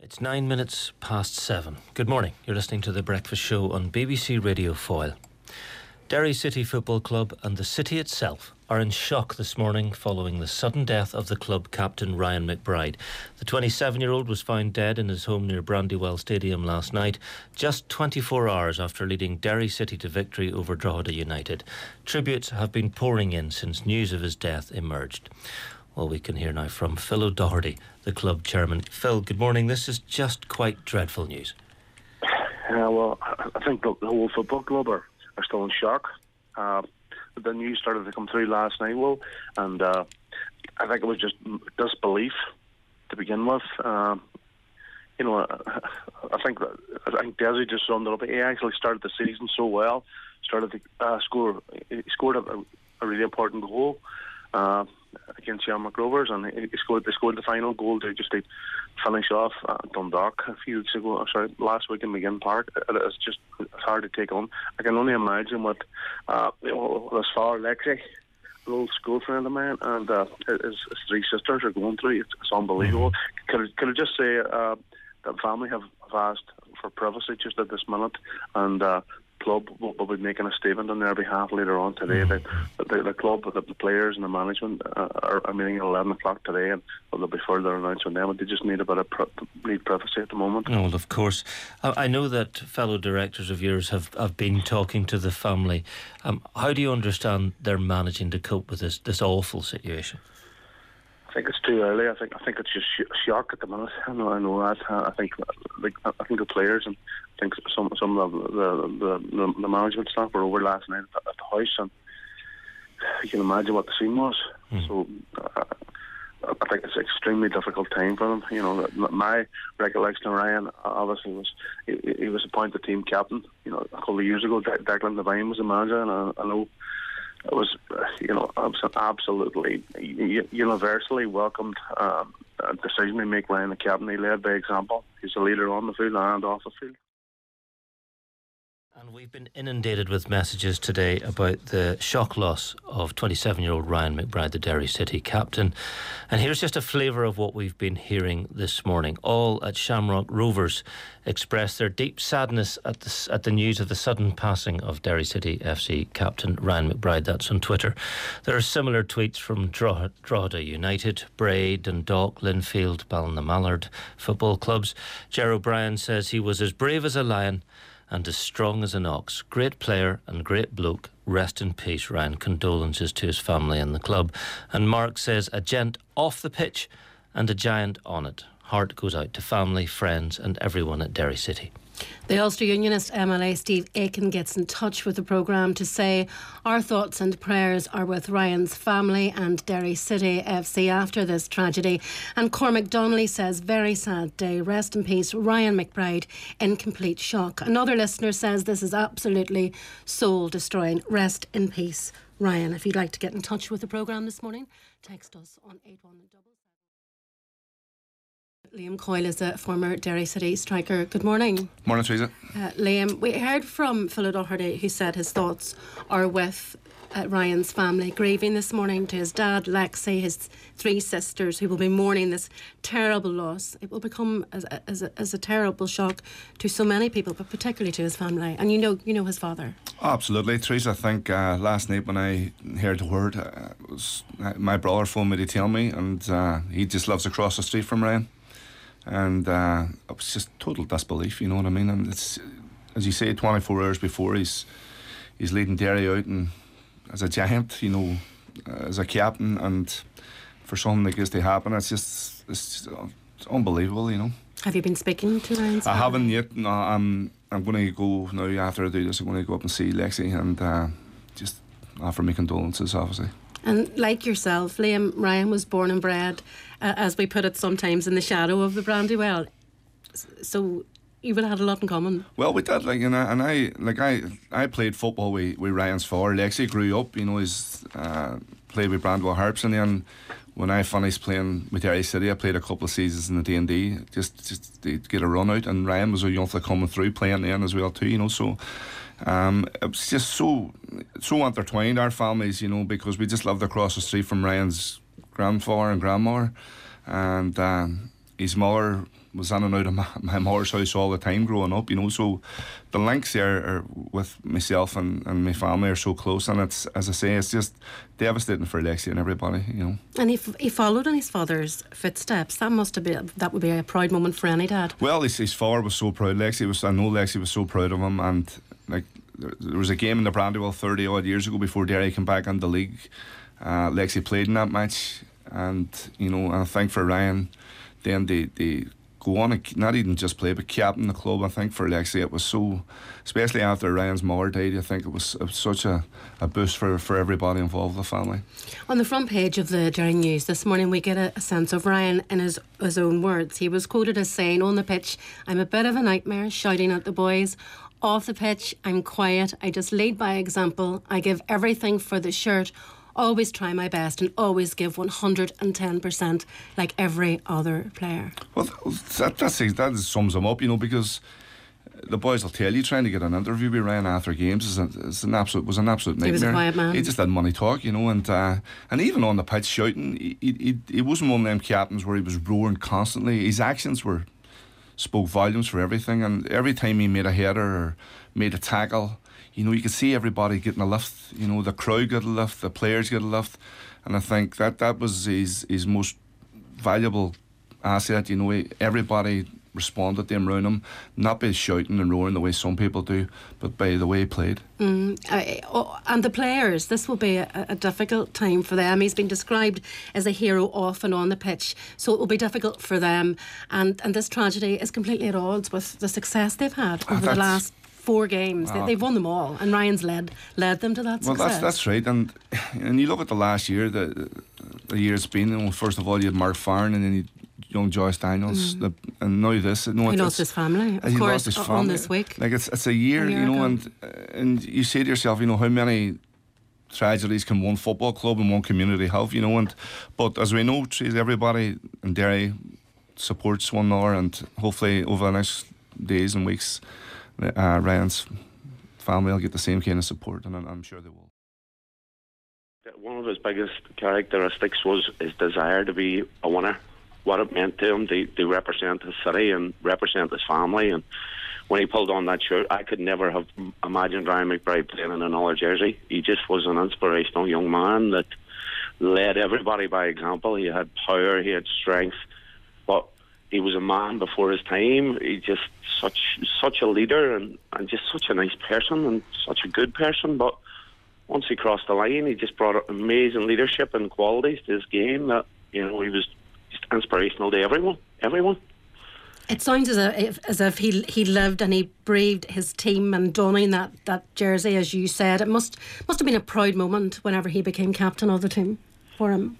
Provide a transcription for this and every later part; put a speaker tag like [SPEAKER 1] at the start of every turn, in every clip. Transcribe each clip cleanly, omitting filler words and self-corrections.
[SPEAKER 1] It's 7:09. Good morning. You're listening to The Breakfast Show on BBC Radio Foyle. Derry City Football Club and the city itself are in shock this morning following the sudden death of the club captain Ryan McBride. The 27-year-old was found dead in his home near Brandywell Stadium last night, just 24 hours after leading Derry City to victory over Drogheda United. Tributes have been pouring in since news of his death emerged. Well, we can hear now from Phil O'Doherty, the club chairman. Phil, good morning. This is just quite dreadful news.
[SPEAKER 2] Well, I think the whole football club are still in shock. The news started to come through last night, and I think it was just disbelief to begin with. I think Desi just summed it up. He actually started the season so well. Started to he scored a really important goal against Shamrock Rovers, and they scored the final goal to finish off Dundalk last week in McGinn Park. It's hard to take on. I can only imagine what this father Lexi, an old school friend of mine, and his three sisters are going through. It's unbelievable. Could I just say that family have asked for privacy just at this minute, and club will be making a statement on their behalf later on today. The club, the players and the management are meeting at 11 o'clock today, and there'll be further announcement then, but they just need a bit of privacy at the moment.
[SPEAKER 1] Oh, well, of course. I know that fellow directors of yours have been talking to the family. How do you understand they're managing to cope with this awful situation?
[SPEAKER 2] I think it's too early. I think it's just shock at the minute. I know that. I think the players and I think some of the management staff were over last night at the house, and you can imagine what the scene was. So I think it's an extremely difficult time for them. My recollection of Ryan obviously was he was appointed team captain. A couple of years ago, Declan Devine was the manager, and I know. It was, absolutely universally welcomed decision to make Ryan the captain. He led by example. He's a leader on the field and off the field.
[SPEAKER 1] And we've been inundated with messages today about the shock loss of 27-year-old Ryan McBride, the Derry City captain. And here's just a flavour of what we've been hearing this morning. All at Shamrock Rovers expressed their deep sadness at the news of the sudden passing of Derry City FC captain Ryan McBride. That's on Twitter. There are similar tweets from Drogheda United, Bray, Dundalk, Linfield, Ballina-Mallard football clubs. Ger O'Brien says he was as brave as a lion and as strong as an ox. Great player and great bloke. Rest in peace, Ryan. Condolences to his family and the club. And Mark says, a gent off the pitch and a giant on it. Heart goes out to family, friends and everyone at Derry City.
[SPEAKER 3] The Ulster Unionist MLA Steve Aiken gets in touch with the programme to say our thoughts and prayers are with Ryan's family and Derry City FC after this tragedy. And Cormac Donnelly says, very sad day. Rest in peace, Ryan McBride, in complete shock. Another listener says this is absolutely soul destroying. Rest in peace, Ryan. If you'd like to get in touch with the programme this morning, text us on 81777. Liam Coyle is a former Derry City striker. Good morning.
[SPEAKER 4] Morning, Teresa.
[SPEAKER 3] Liam, we heard from Phil O'Doherty, who said his thoughts are with Ryan's family, grieving this morning to his dad, Lexi, his three sisters, who will be mourning this terrible loss. It will become as a terrible shock to so many people, but particularly to his family. And you know his father.
[SPEAKER 4] Absolutely, Teresa. I think last night when I heard the word, it was my brother phoned me to tell me, and he just lives across the street from Ryan. And it was just total disbelief, you know what I mean? And it's, as you say, 24 hours before he's leading Derry out and as a giant, as a captain, and for something like this to happen, it's unbelievable,
[SPEAKER 3] Have you been speaking to Ryan's family?
[SPEAKER 4] I haven't yet. No, I'm going to go now after I do this. I'm going to go up and see Lexi and just offer my condolences, obviously.
[SPEAKER 3] And like yourself, Liam, Ryan was born and bred, as we put it sometimes, in the shadow of the Brandywell. So you would have had a lot in common.
[SPEAKER 4] Well, we did, I played football with Ryan's father. Lexi grew up, he's played with Brandywell Harps, and then when I finished playing with Derry City, I played a couple of seasons in the D&D just to get a run out, and Ryan was a young fella coming through playing then as well too, so it was just so intertwined, our families, because we just lived across the street from Ryan's grandfather and grandmother, and his mother was in and out of my mother's house all the time growing up, you know, so the links there are with myself and my family are so close, and it's, as I say, it's just devastating for Alexi and everybody, you know.
[SPEAKER 3] And he followed in his father's footsteps. That would be a proud moment for any dad.
[SPEAKER 4] Well, his father was so proud. I know Lexi was so proud of him, and like there was a game in the Brandywell 30 odd years ago before Derry came back in the league. Lexi played in that match, and you know, I think for Ryan, then they go on and not even just play but captain the club. I think for Lexi it was so, especially after Ryan's mother died, I think it was such a boost for everybody involved in the family. On
[SPEAKER 3] the front page of the Derry News this morning, we get a sense of Ryan in his own words. He was quoted as saying, "On the pitch, I'm a bit of a nightmare, shouting at the boys. Off the pitch, I'm quiet. I just lead by example. I give everything for the shirt. Always try my best and always give 110% like every other player."
[SPEAKER 4] Well, that sums him up, you know, because the boys will tell you, trying to get an interview with Ryan after games was an absolute nightmare.
[SPEAKER 3] He was a quiet man.
[SPEAKER 4] He just didn't want to talk, you know, and even on the pitch shouting, he wasn't one of them captains where he was roaring constantly. His actions spoke volumes for everything, and every time he made a header or made a tackle, you know, you could see everybody getting a lift. You know, the crowd got a lift, the players got a lift, and I think that was his most valuable asset. You know, everybody responded to him around him, not by shouting and roaring the way some people do, but by the way he played. And
[SPEAKER 3] the players, this will be a difficult time for them. He's been described as a hero off and on the pitch, so it will be difficult for them. And this tragedy is completely at odds with the success they've had over the last 4 games. They've won them all, and Ryan's led them to that success.
[SPEAKER 4] Well, that's right. And you look at the last year, the year it's been. You know, first of all, you had Mark Farren, and then you young Joyce Daniels, and now this.
[SPEAKER 3] He lost his family, of course, on this week.
[SPEAKER 4] Like it's a year, you know, and you say to yourself, you know, how many tragedies can one football club and one community have, you know? But as we know, everybody in Derry supports one another, and hopefully over the next days and weeks, Ryan's family will get the same kind of support, and I'm sure they will.
[SPEAKER 2] One of his biggest characteristics was his desire to be a winner. What it meant to him to represent his city and represent his family. And when he pulled on that shirt, I could never have imagined Ryan McBride playing in another jersey. He just was an inspirational young man that led everybody by example. He had power, he had strength, but he was a man before his time. He just such a leader and just such a nice person and such a good person. But once he crossed the line, he just brought amazing leadership and qualities to his game that, you know, he was just inspirational to everyone.
[SPEAKER 3] It sounds as if he lived and he breathed his team and donning that jersey, as you said. It must have been a proud moment whenever he became captain of the team for him.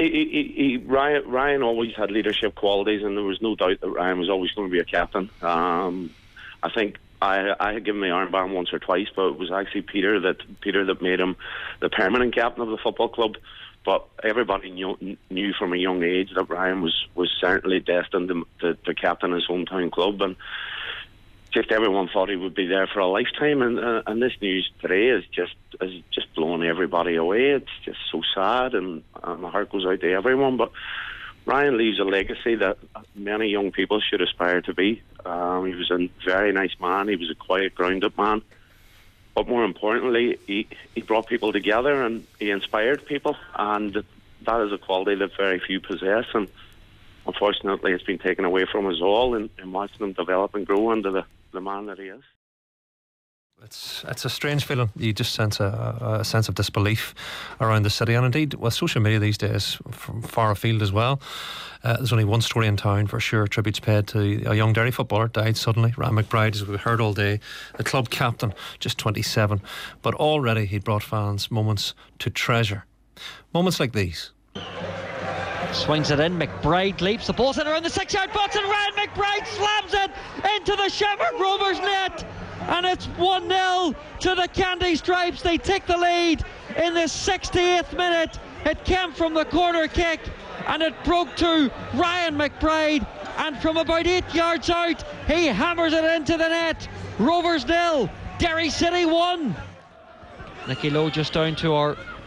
[SPEAKER 2] Ryan always had leadership qualities, and there was no doubt that Ryan was always going to be a captain. I think I had given the armband once or twice, but it was actually Peter that made him the permanent captain of the football club. But everybody knew from a young age that Ryan was certainly destined to captain his hometown club, and just everyone thought he would be there for a lifetime. And this news today is just blowing everybody away. It's just so sad, and my heart goes out to everyone. But Ryan leaves a legacy that many young people should aspire to be. He was a very nice man. He was a quiet, grounded man. But more importantly, he brought people together and he inspired people, and that is a quality that very few possess. And unfortunately, it's been taken away from us all in watching him develop and grow into the man that he is.
[SPEAKER 5] It's a strange feeling. You just sense a sense of disbelief around the city, and indeed with social media these days from far afield as well. There's only one story in town for sure. Tributes paid to a young Derry footballer, died suddenly. Ryan McBride, as we've heard all day, the club captain, just 27, but already he'd brought fans moments to treasure. Moments like these.
[SPEAKER 6] Swings it in, McBride leaps, the ball's in around the 6-yard box, and Ryan McBride slams it into the Shamrock Rovers net. And it's 1-0 to the Candy Stripes. They take the lead in the 68th minute. It came from the corner kick, and it broke to Ryan McBride, and from about 8 yards out he hammers it into the net. Rovers 0, Derry City 1. Nicky Lowe just down to our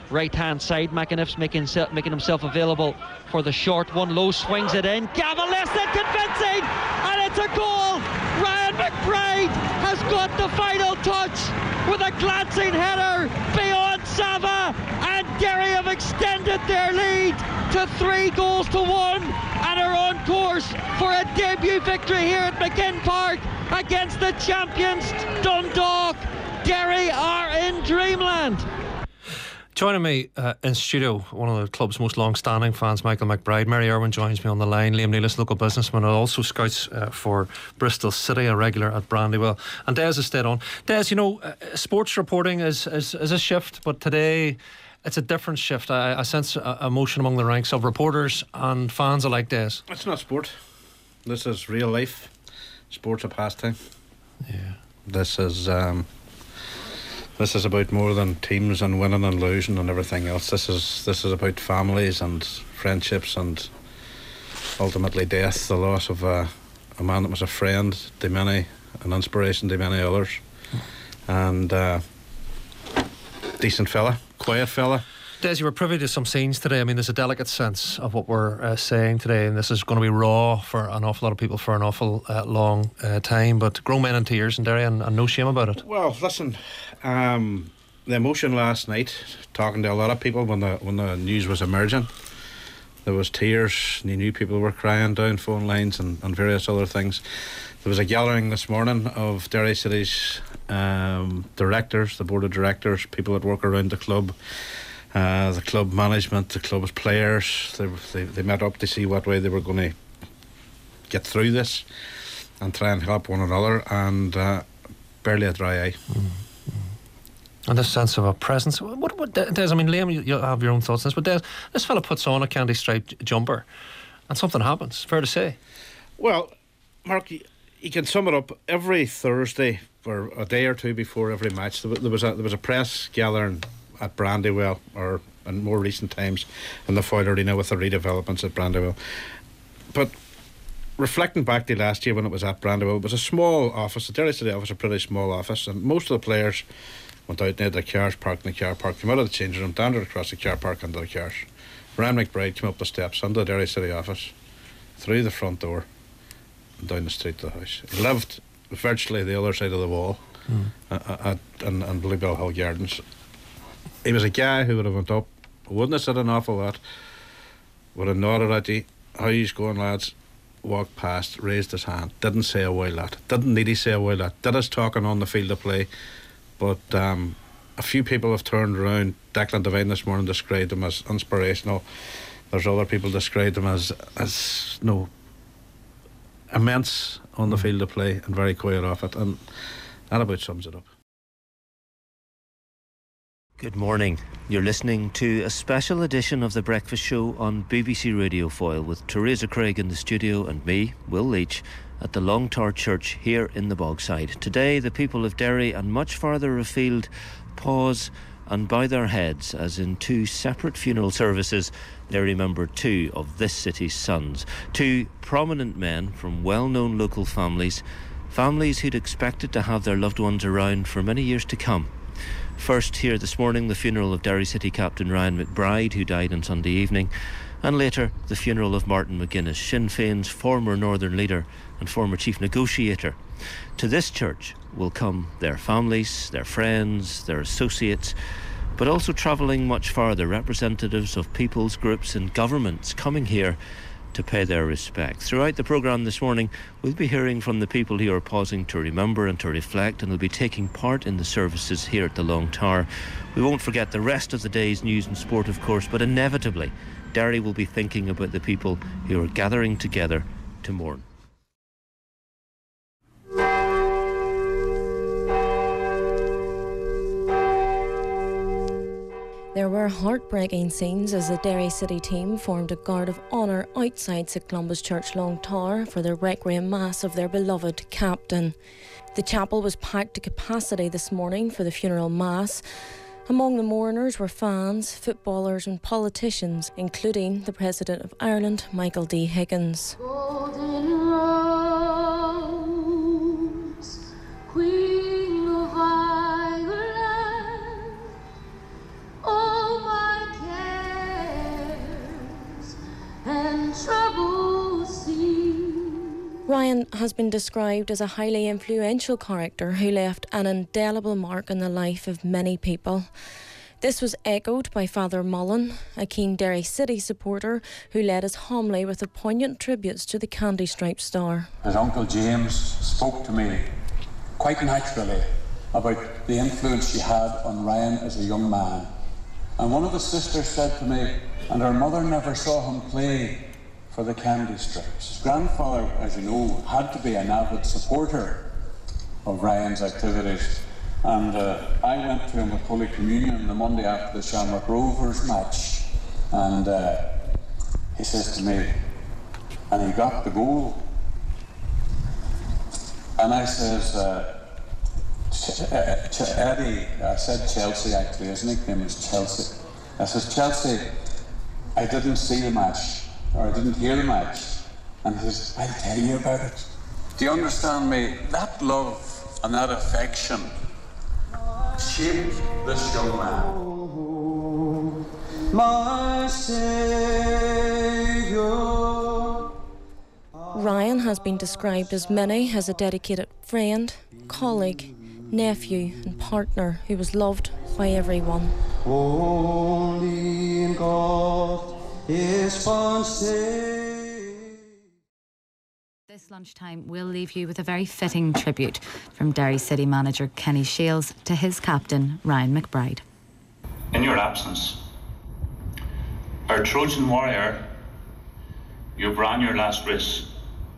[SPEAKER 6] right hand side. McAniff's making himself available for the short one. Lowe swings it in. Gavin less than convincing, and it's a goal. Ryan McBride has got the final touch with a glancing header beyond Sava, and Derry have extended their lead to 3-1 and are on course for a debut victory here at McGinn Park against the champions Dundalk. Derry are in dreamland.
[SPEAKER 5] Joining me in studio, one of the club's most long-standing fans, Michael McBride. Mary Irwin joins me on the line. Liam Nealis, local businessman, and also scouts for Bristol City, a regular at Brandywell. And Des has stayed on. Des, you know, sports reporting is a shift, but today it's a different shift. I sense emotion among the ranks of reporters and fans alike, Des.
[SPEAKER 7] It's not sport. This is real life. Sport's a pastime.
[SPEAKER 5] Yeah.
[SPEAKER 7] This is about more than teams and winning and losing and everything else. This is about families and friendships and ultimately death, the loss of a man that was a friend to many, an inspiration to many others, and decent fella, quiet fella.
[SPEAKER 5] Des, you were privy to some scenes today. I mean, there's a delicate sense of what we're saying today, and this is going to be raw for an awful lot of people for an awful long time, but grown men in tears in Derry, and no shame about it.
[SPEAKER 7] Well, listen, the emotion last night, talking to a lot of people when the news was emerging, there was tears, and you knew people were crying down phone lines and various other things. There was a gathering this morning of Derry City's directors, the board of directors, people that work around the club, the club management, the club's players. They met up to see what way they were going to get through this and try and help one another, and barely a dry eye.
[SPEAKER 5] And this sense of a presence. What Des, I mean, Liam, you'll have your own thoughts on this, but Des, this fella puts on a candy striped jumper and something happens, fair to say.
[SPEAKER 7] Well, Mark, you can sum it up. Every Thursday or a day or two before every match, there was a press gathering at Brandywell, or in more recent times in the Foyle Arena with the redevelopments at Brandywell. But reflecting back to last year when it was at Brandywell, it was a small office. The Derry City office, a pretty small office, and most of the players went out and had their cars parked in the car park, came out of the changing room, down across the car park into the cars. Ryan McBride came up the steps into the Derry City office, through the front door, and down the street to the house. He lived virtually the other side of the wall in Bluebell Hill Gardens. He was a guy who would have went up, wouldn't have said an awful lot, would have nodded at you, how you's going, lads, walked past, raised his hand, didn't say a word lot, didn't need to say a word lot, did his talking on the field of play. But a few people have turned around. Declan Devine this morning described him as inspirational. There's other people described him as immense on the field of play and very quiet off it, and that about sums it up.
[SPEAKER 1] Good morning. You're listening to a special edition of The Breakfast Show on BBC Radio Foyle with Teresa Craig in the studio and me, Will Leach, at the Long Tar Church here in the Bogside. Today, the people of Derry and much farther afield pause and bow their heads as in two separate funeral services they remember two of this city's sons, two prominent men from well-known local families who'd expected to have their loved ones around for many years to come. First here this morning, the funeral of Derry City captain Ryan McBride, who died on Sunday evening, and later the funeral of Martin McGuinness, Sinn Féin's former Northern leader and former chief negotiator. To this church will come their families, their friends, their associates, but also travelling much farther, representatives of people's groups and governments coming here to pay their respects. Throughout the programme this morning, we'll be hearing from the people who are pausing to remember and to reflect, and will be taking part in the services here at the Long Tower. We won't forget the rest of the day's news and sport, of course, but inevitably Derry will be thinking about the people who are gathering together to mourn.
[SPEAKER 8] There were heartbreaking scenes as the Derry City team formed a guard of honour outside St Columba's Church Long Tower for the requiem mass of their beloved captain. The chapel was packed to capacity this morning for the funeral mass. Among the mourners were fans, footballers and politicians, including the President of Ireland, Michael D. Higgins.
[SPEAKER 9] Golden Rose, Queen of Ireland, oh my
[SPEAKER 8] Ryan has been described as a highly influential character who left an indelible mark on the life of many people. This was echoed by Father Mullen, a keen Derry City supporter who led his homily with the poignant tributes to the Candy Stripe star.
[SPEAKER 10] His Uncle James spoke to me quite naturally about the influence she had on Ryan as a young man. And one of the sisters said to me, and her mother never saw him play for the Candy Stripes. His grandfather, as you know, had to be an avid supporter of Ryan's activities. And I went to him with Holy Communion the Monday after the Shamrock Rovers match. And he says to me, and he got the goal. And I says, Eddie, I said Chelsea actually, his nickname is Chelsea. I says, Chelsea, I didn't see the match, or I didn't hear the match. And he says, I'll tell you about it. Do you understand me? That love and that affection shaped this young man. My Saviour.
[SPEAKER 8] Ryan has been described as many as a dedicated friend, colleague, nephew and partner who was loved by everyone.
[SPEAKER 9] Only in God is found safe.
[SPEAKER 11] This lunchtime will leave you with a very fitting tribute from Derry City manager Kenny Shiels to his captain Ryan McBride.
[SPEAKER 12] In your absence, our Trojan warrior, you've ran your last race.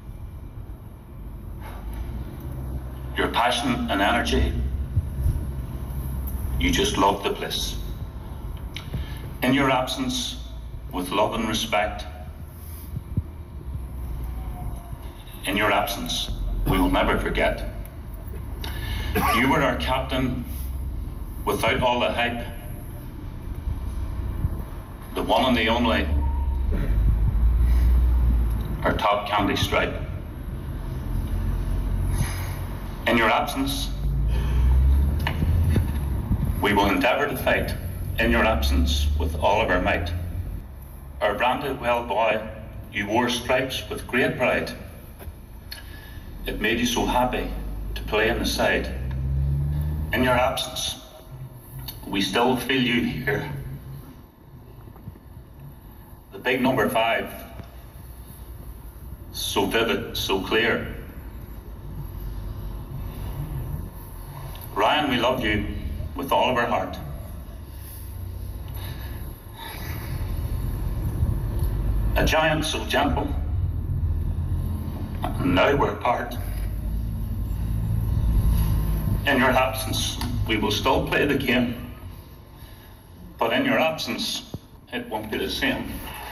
[SPEAKER 12] Your passion and energy, you just loved the bliss. In your absence, with love and respect, in your absence, we will never forget. You were our captain without all the hype, the one and the only, our top Candy Stripe. In your absence, we will endeavour to fight in your absence with all of our might. Our branded well boy, you wore stripes with great pride. It made you so happy to play on the side. In your absence, we still feel you here. The big number 5, so vivid, so clear. Ryan, we love you with all of our heart. A giant so gentle, and now we're apart. In your absence, we will still play the game, but in your absence, it won't be the same.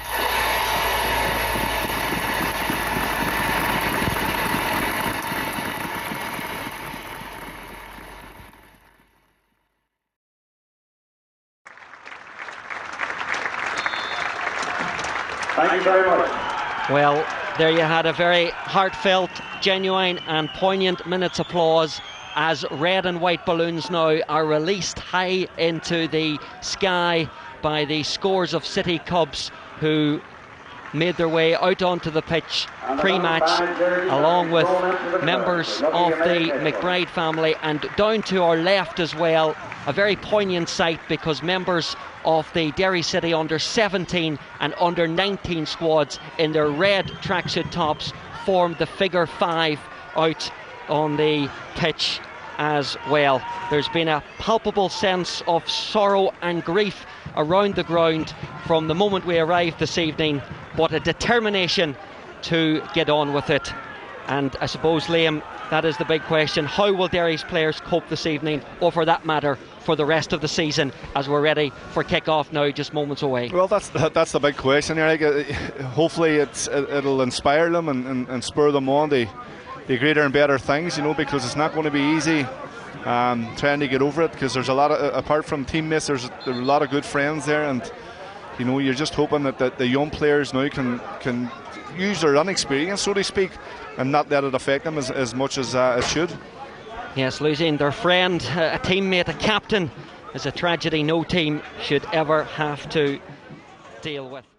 [SPEAKER 6] Thank you very much. Well, there you had a very heartfelt, genuine and poignant minute's applause as red and white balloons now are released high into the sky by the scores of City Cubs who made their way out onto the pitch pre-match along with members of the McBride family, and down to our left as well, a very poignant sight because members of the Derry City under 17 and under 19 squads in their red tracksuit tops formed the figure 5 out on the pitch as well. There's been a palpable sense of sorrow and grief around the ground from the moment we arrived this evening, but a determination to get on with it. And I suppose, Liam, that is the big question. How will Derry's players cope this evening, or for that matter, for the rest of the season, as we're ready for kick-off now, just moments away?
[SPEAKER 4] Well, that's the big question, Eric. Hopefully it'll inspire them and spur them on to greater and better things, you know, because it's not going to be easy trying to get over it, because there's a lot of, apart from teammates, there are a lot of good friends there, and you know, you're just hoping that the young players now can use their inexperience, so to speak, and not let it affect them as much as it should.
[SPEAKER 6] Yes, losing their friend, a teammate, a captain is a tragedy no team should ever have to deal with.